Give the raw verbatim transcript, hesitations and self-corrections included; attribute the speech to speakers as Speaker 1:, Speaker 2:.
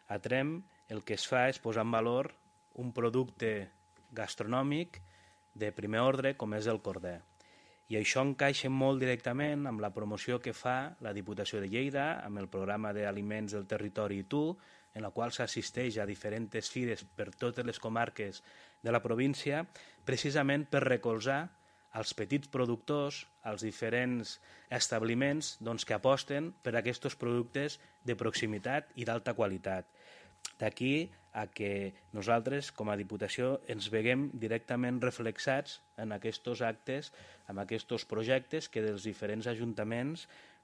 Speaker 1: A Tremp el que es fa és posar en valor un producte gastronòmic de primer ordre com és el corder. I això encaixa molt directament amb la promoció que fa la Diputació de Lleida, amb el programa d'aliments del territori I Tu, en la qual s'assisteix a diferents fires per totes les comarques de la província, precisament per recolzar als petits productors, als diferents establiments doncs, que aposten per aquests productes de proximitat i d'alta qualitat. D'aquí a que nosaltres, com a Diputació, ens veguem directament reflexats en aquests actes, en aquests projectes que dels diferents ajuntaments